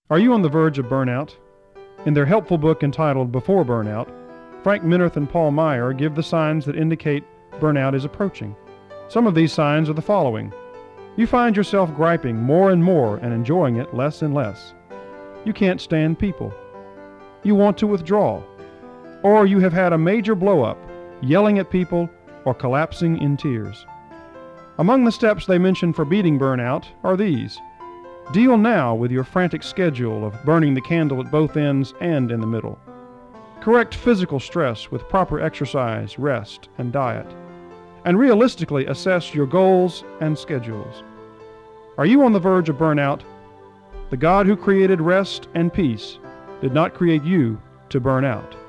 Are you on the verge of burnout? In their helpful book entitled Before Burnout, Frank Minirth and Paul Meyer give the signs that indicate burnout is approaching. Some of these signs are the following. You find yourself griping more and more and enjoying it less and less. You can't stand people. You want to withdraw. Or you have had a major blow-up, yelling at people or collapsing in tears. Among the steps they mention for beating burnout are these. Deal now with your frantic schedule of burning the candle at both ends and in the middle. Correct physical stress with proper exercise, rest, and diet. And realistically assess your goals and schedules. Are you on the verge of burnout? The God who created rest and peace did not create you to burn out.